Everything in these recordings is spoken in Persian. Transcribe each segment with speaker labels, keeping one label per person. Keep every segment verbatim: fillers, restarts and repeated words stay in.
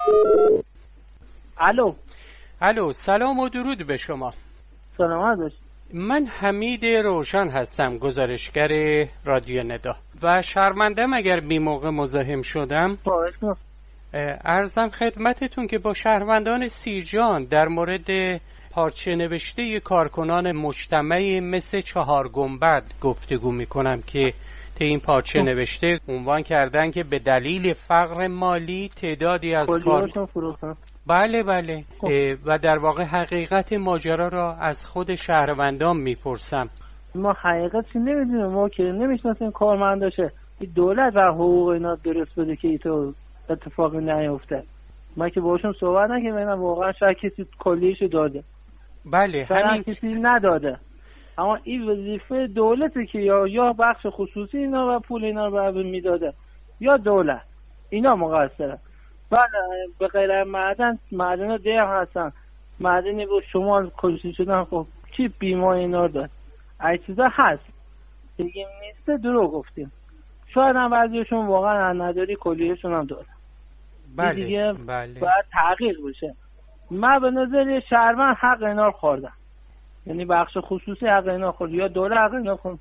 Speaker 1: الو
Speaker 2: الو، سلام و درود به شما.
Speaker 1: سلام داشت.
Speaker 2: من حمید روشن هستم، گزارشگر رادیو ندا و شرمندم اگر بی موقع مزاحم شدم. عرضم خدمتتون که با شهروندان سیرجان در مورد پارچه نوشته کارکنان مجتمعی مثل چهار گنبد گفتگو میکنم که طی این پارچه نوشته عنوان کردن که به دلیل فقر مالی تعدادی از کار بله بله و در واقع حقیقت ماجرا را از خود شهروندان میپرسم.
Speaker 1: ما حقیقت نمیدونیم، ما که نمیشناسیم کارمنداشه. دولت و حقوق اینا درست بده که ایتو اتفاقی نیفته. ما که باشون صحبت نکنیم، اینا واقعا شاید کسی کلیه‌اش داده.
Speaker 2: بله همین
Speaker 1: کسی نداده، اما این وظیفه دولته که یا یا بخش خصوصی اینا و پول اینا رو میداده یا دولت، اینا مقصره. بله به غیر معدن، معدن ها دیگه هستن، معدنی با شما کشته شدن، خب کی بیمار اینا رو داد؟ این چیزا هست دیگه، نیسته دروغ گفتیم. شاید هم بعضیشون واقعا نداری کلیهشون هم داره.
Speaker 2: بله
Speaker 1: دیگه
Speaker 2: بله
Speaker 1: باید تحقیق بشه. من به نظر شهروند حق اینا رو خوردم، یعنی بخش خصوصی حق اینا خورد یا دولت حق اینا خورد.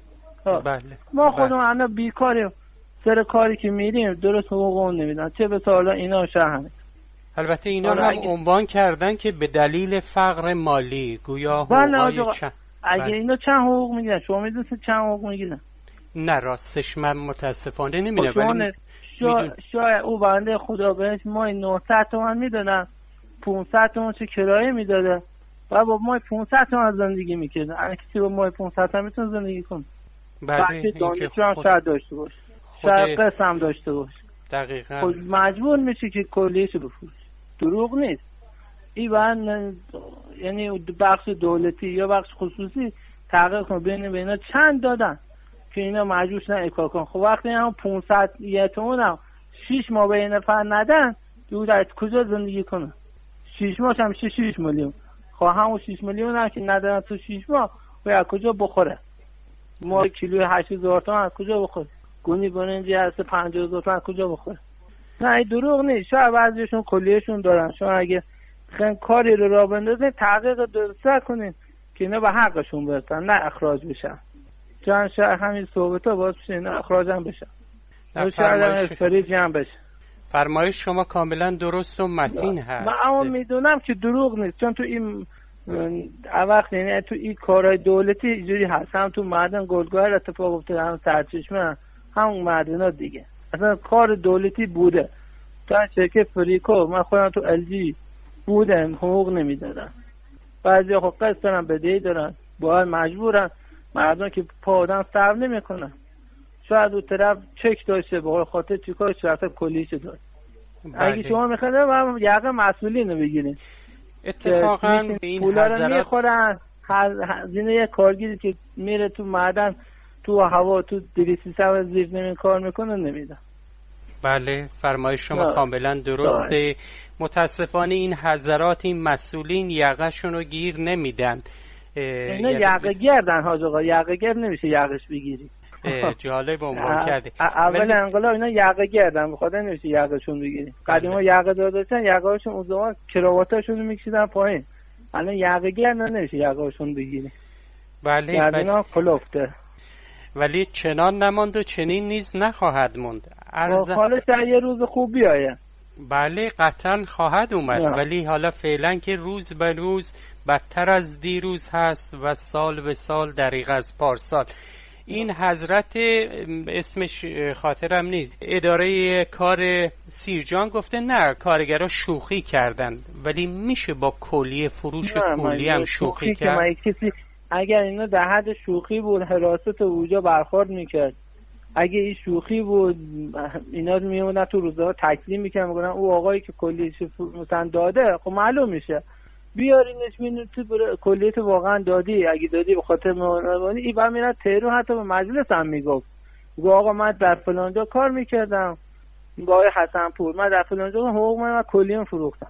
Speaker 2: بله
Speaker 1: ما خودمون الان بیکاریم، سر کاری که میریم درست حقوقمون نمیدن، چه به حالا اینا شهرند.
Speaker 2: البته اینا هم اگه... عنوان کردن که به دلیل فقر مالی گویا حقوقای چند
Speaker 1: اگه
Speaker 2: بله.
Speaker 1: اینا چند حقوق میگیرن؟ شما میدونید چند حقوق میگیرن؟
Speaker 2: نه راستش من متاسفانه نمیدونم، ولی
Speaker 1: شاید شا... او بنده خدا بهش ما نهصد تومن میدادن، پانصد تومن چه کرایه میداده و با ما پانصد تومن زندگی میکردن. الان کسی با ما پانصد تومن میتونه زندگی کنه؟
Speaker 2: بله این که
Speaker 1: خود... شاید داشته باشه، شاید قسم داشته باشه.
Speaker 2: دقیقاً
Speaker 1: خود مجبور میشه که کلیهش بفروشه. دروغ نیست. این باید یعنی بخش دولتی یا بخش خصوصی تحقیق کنه بین اینا چند دادن که اینا مجبور شدن اکرار کنن. خب وقتی هم پانصد یه تومن هم شش ماه به این نفر ندن، دولت کجا زندگی کنه؟ شش ماه هم میشه شش میلیون. خب همون شش میلیون هم که ندارن تو شش ماه باید کجا بخوره؟ ما کیلو هشت هزار تومن کجا بخوره؟ گونی برنجی هست پنجاه هزار تومن کجا بخوره؟ نه این دروغ نیست. شاید بعضیشون کلیهشون دارن. شما اگه خیلی کاری رو راه بندازین تحقیق درست کنین که اینا به حقشون برسن، نه اخراج بشن. چون شاید همین صحبت ها باعث بشه اینا اخراج هم بشن، و شاید هم اسفریج هم بشن.
Speaker 2: فرمایش شما کاملا درست و متین هست.
Speaker 1: من اما میدونم که دروغ نیست، چون تو این وقت یعنی تو این کارهای دولتی اینجوری هست. هم تو معدن گلگهر اتفاق افتاده، هم سرچشمه، همون معدنات دیگه. اصلا کار دولتی بوده. تا شرکت فریکو من خودم تو الژی بودم، حقوق نمیدادن. بعضی خب قسط دارن، بدهی دارن، باید مجبورن. مردم که پا آدم صبر نمیکنن. شاید اون طرف چک داشته به خاطر چیکار شرط کلیش داد. اگه شما میخواید ما یقه مسئولین رو بگیرین.
Speaker 2: اتفاقا این
Speaker 1: پولا رو میخورن. هزینه یک کارگیری که میره تو معدن تو هوا تو دویست سیصد زیر زمین کار میکنه نمیدن.
Speaker 2: بله فرمایش شما آه. کاملا درسته. آه. متاسفانه این حضرات، این مسئولین یقهشون رو گیر نمیدن.
Speaker 1: اینا یقه گردن حاج آقا، یقه گرد نمیشه یقش بگیری.
Speaker 2: جالب عنوان کردی.
Speaker 1: اول انقلاب اینا یقه گردن، بخاطر نمیشه یقهشون بگیری. قدیما یقه دادن، یقه‌هاشون اون زمان کراواتاشون رو میکشیدن پایین. الان یقه گرد نمیشه یقه‌هاشون بگیری.
Speaker 2: بله
Speaker 1: گردنا کلفته.
Speaker 2: ولی چنان نماند و چنین نیز نخواهد ماند.
Speaker 1: ارز... حالا شاید یه روز خوب بیاید.
Speaker 2: بله قطعا خواهد اومد نه. ولی حالا فعلا که روز به روز بدتر از دیروز هست و سال به سال دریغ از پارسال. این حضرت اسمش خاطرم نیست، اداره کار سیرجان گفته نه کارگرها شوخی کردن، ولی میشه با کلیه فروش کلی هم شوخی کرد؟
Speaker 1: اگر اینا در حد شوخی بود حراست اوجا برخورد میکرد. اگه این شوخی بود اینا میمونن تو روزها تکلیف میکنن، میگن او آقایی که کلیهش مثلا داده، خب معلوم میشه بیارینش ببینید تو کلیت واقعا دادی. اگه دادی به خاطر مهربانی این بعد میره تهران، حتی به مجلس هم میگفت گفت آقا من در فلان جا کار میکردم با آقای حسن پور، من در فلان جا حقوق من کلیم فروختم.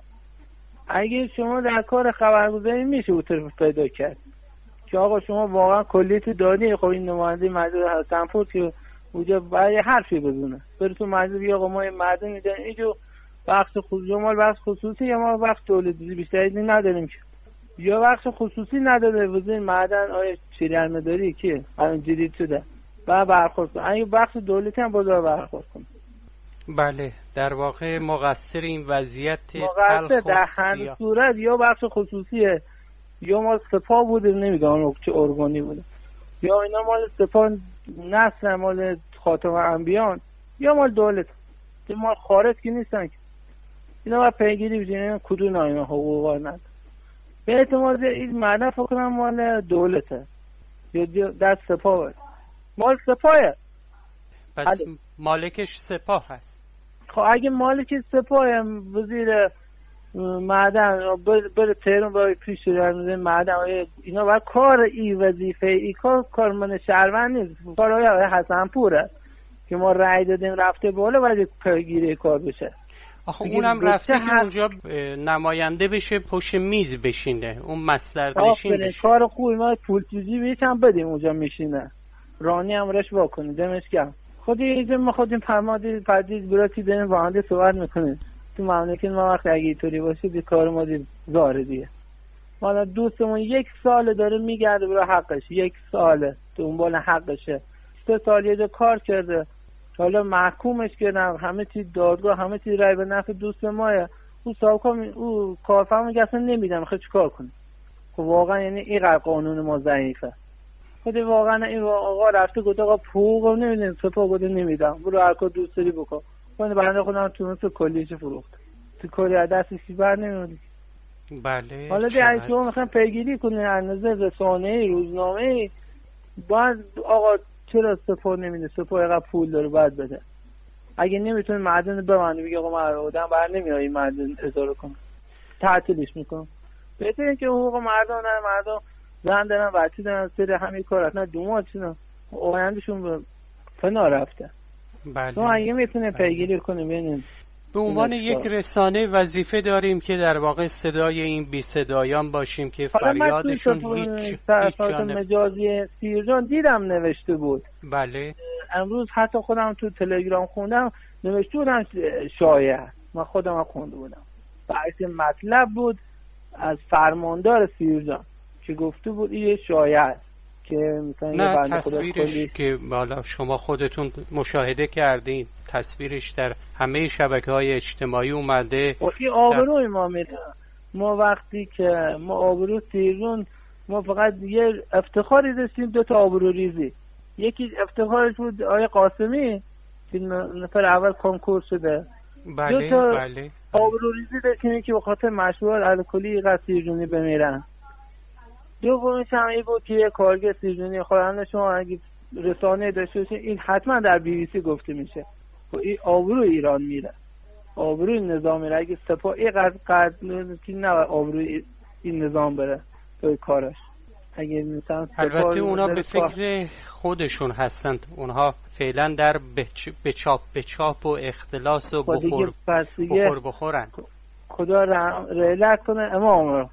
Speaker 1: اگه شما در کار خبرگزاری میشه اون طرف پیدا کرد که آقا شما واقعا کلیت دادی، خب این نماینده مجلس حسن پور که اونجا باید حرفی بزنه، بره تو مجلس بگه آقا ما این معدن میدن اینجا بخش خصوصی، یا مال بخش خصوصی یا مال بخش دولتی، بیشتری نداریم که. یا بخش خصوصی نداره وزیر معدن آیه شریعت مداری که الان جدید شده و برخورد کنه. اگه بخش دولتی هم بازار برخورد کنه.
Speaker 2: بله، در واقع مقصر این وضعیت
Speaker 1: مقصر در هر صورت یا بخش خصوصیه یا مال سپاه بوده، نمیدونم چه ارگانی بوده، یا اینا مال سپاه نسل مال خاتم انبیان یا مال دولت، مال خارج که نیستن که. اینا باید پیگیری بشین کدوم اینا حقوقا نداره. به اعتماد این معدن فکر کنم مال دولته یا دست سپاه باید. مال سپاهه،
Speaker 2: پس مالکش سپاه هست.
Speaker 1: خب اگه مالک سپاه وزیر معدن بره تهران باید پیش رمزه معدن اینا باید کار ای وظیفه ای کار کار من شهروند نیست، کار های حسن پوره که ما رأی دادیم رفته بالا باید پیگیری کار بشه.
Speaker 2: آخه اونم رفته که اونجا نماینده بشه پشت میز بشینه، اون مصدر نشین بشه.
Speaker 1: کار خوبی، ما پول چیزی بیشتر بدیم اونجا میشینه، رانی هم رش واکنه دمش گرم. خودی ایجا ما خودیم فرمادی پردیز براتی داریم وانده صحبت میکنیم تو مملکت ما. وقت اگه اینطوری باشه دی کار ما دی زاره دیگه. مالا دوستمون یک سال داره میگرده برای حقش، یک ساله دنبال حقشه، سه سال یه کار کرده، حالا محکومش کردن، همه چی دادگاه، همه چی رای به نفع دوست ماه. او سابقا او کارفرما میگه اصلا نمیدم خیلی چیکار کنه. خب واقعا یعنی این قانون ما ضعیفه. خود واقعا این آقا رفته گفت آقا حقوق نمیدونم سپاه گفت نمیدم برو هر کار دوست داری بکن. من بنده خودم تونست کلیش فروخت تو کاری از دستش بر نمیاد.
Speaker 2: بله
Speaker 1: حالا دیگه شما مثلا پیگیری کنین از نظر رسانه‌ای روزنامه‌ای باز آقا چرا سپاه نمیده، سپاه اینقدر پول داره باید بده. اگه نمیتونه معدن ببنده بگه آقا من آدم بر نمیاد این معدن اجاره کنه تعطیلش میکنم. بهتره که حقوق مردم نه، مردم زن دارن بچه دارن سر همین کار اصلا دومات شدن آیندهشون به فنا رفته.
Speaker 2: بله.
Speaker 1: ما اگه میتونه پیگیری کنیم ببینیم.
Speaker 2: به عنوان یک رسانه وظیفه داریم که در واقع صدای این بی صدایان باشیم که فریادشون هیچ
Speaker 1: هیچ مجازی سیرجان دیدم نوشته بود.
Speaker 2: بله.
Speaker 1: امروز حتی خودم تو تلگرام خوندم نوشته بودم شایعه، من خودم خونده بودم. بحث مطلب بود از فرماندار سیرجان که گفته بود این شایعه است که مثلا
Speaker 2: نه تصویرش که بالا شما خودتون مشاهده کردین، تصویرش در همه شبکه‌های اجتماعی اومده.
Speaker 1: این آبروی ما میره. ما وقتی که ما آبرو سیرجان ما فقط یه افتخاری داشتیم، دو تا آبرو ریزی. یکی افتخارش بود آقای قاسمی که نفر اول کنکور شده.
Speaker 2: بله
Speaker 1: دو تا
Speaker 2: بله.
Speaker 1: آبرو ریزی داشتیم که به خاطر مشروع الکلی سیرجانی بمیرن. دومیش هم این بود که یه کارگر سیرجانی خواهند شما اگه رسانه داشته باشین این حتما در بی بی سی گفته میشه و این آبروی ایران میره، آبروی نظام میره. اگه سپاه اینقدر قدر که نه آبروی این نظام بره توی کارش. اگه مثلا
Speaker 2: البته اونا به فکر خودشون هستند، اونها فعلا در به چاپ به چاپ و اختلاس و بخور بخور بخورن.
Speaker 1: خدا رحلت کنه امام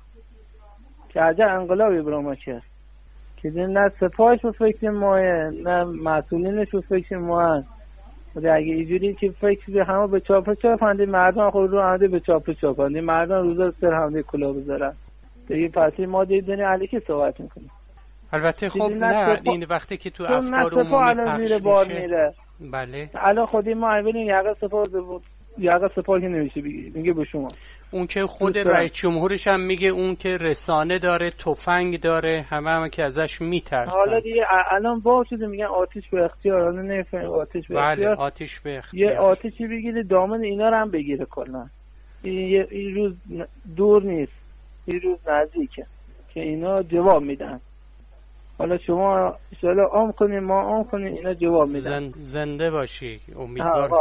Speaker 1: که عجب انقلابی برای ما کرد که نه سپاهش به فکر ماه نه مسئولینش به فکر ماه. اگه اینجوری که فکر همه به چاپ چاپ هنده مردم خود رو هنده به چاپ چاپ هنده مردم روزا سر هنده کلا بذارن دیگه پسی ما دیدنی علیکی صحبت میکنیم.
Speaker 2: البته خب نه سپا... این وقتی که تو افکار عمومی پخش
Speaker 1: میشه.
Speaker 2: بله
Speaker 1: الان خودی ما ببینیم یقه سپاه یقه سپاه که نمیشه میگه به شما
Speaker 2: اون که خود رئیس جمهورش هم میگه اون که رسانه داره تفنگ داره همه هم که ازش میترسن.
Speaker 1: حالا دیگه الان با شده میگن آتش به اختیار، حالا نمیفهم آتش به
Speaker 2: بله
Speaker 1: اختیار.
Speaker 2: آتش به اختیار
Speaker 1: یه آتشی بگیره دامن اینا رو هم بگیره کلا. این, این روز دور نیست، این روز نزدیکه که اینا جواب میدن. حالا شما ان شاءالله عام کنین ما عام کنین اینا جواب میدن.
Speaker 2: زن... زنده باشی امیدوارم.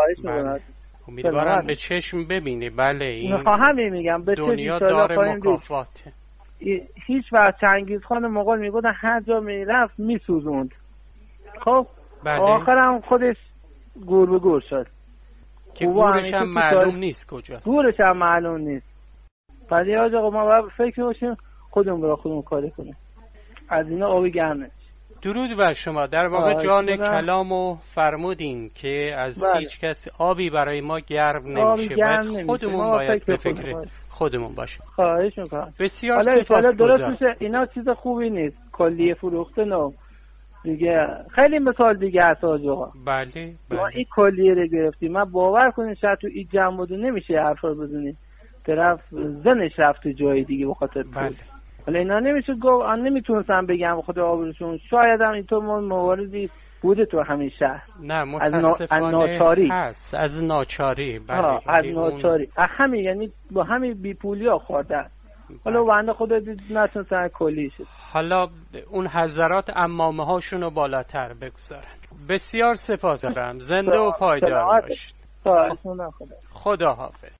Speaker 2: امیدوارم به چشم ببینی. بله این
Speaker 1: همین میگم به
Speaker 2: دنیا داره مکافاته.
Speaker 1: هیچ وقت چنگیز خان مغول میگفتن هر جا میرفت میسوزوند. خب
Speaker 2: بله.
Speaker 1: آخرم خودش گور به گور شد
Speaker 2: که گورش هم معلوم نیست کجاست.
Speaker 1: گورش هم معلوم نیست. ولی آقا ما باید فکر باشیم خودمون برای خودمون کار کنیم. از اینا آبی گرم نمیشه.
Speaker 2: درود بر شما. در واقع جان کلامو فرمودین که از بله. هیچ کس آبی برای ما گرم نمیشه، باید خودمون باید به فکر خودمون باشیم.
Speaker 1: خواهش میکنم.
Speaker 2: بسیار سپاسگزارم.
Speaker 1: درست میشه، اینا چیز خوبی نیست. کلیه فروخته نو دیگه خیلی مثال دیگه هست آقا.
Speaker 2: بله بله.
Speaker 1: ما این کلیه رو گرفتیم، من باور کنین شاید تو این جمع بود نمیشه حرفا بزنی. طرف زنش رفت جای دیگه به خاطر
Speaker 2: بله.
Speaker 1: ولی اینا نمیشه گفت، من نمیتونستم بگم خدا آبروشون. شاید هم اینطور مواردی بوده تو همین شهر.
Speaker 2: نه متاسفانه از ناچاری هست، از ناچاری.
Speaker 1: بله از ناچاری اون... همین، یعنی با همین بیپولیا خوردن. حالا بنده خدا نتونستن کلی شد.
Speaker 2: حالا اون حضرات عمامه هاشون رو بالاتر بگذارن. بسیار سپاسگزارم. زنده و پایدار باشید.
Speaker 1: خدا خدا
Speaker 2: خدا حافظ.